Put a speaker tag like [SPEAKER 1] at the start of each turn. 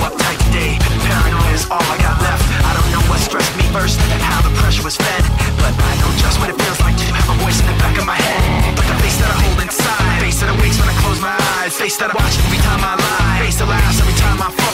[SPEAKER 1] uptight today. Paranoia is all I got left. I don't know what stressed me first and how the pressure was fed, but I know just what it feels like to have a voice in the back of my head. But the face that I hold inside, face that awakes when I close my eyes, face that I watch every time I lie, face that laughs every time I fall.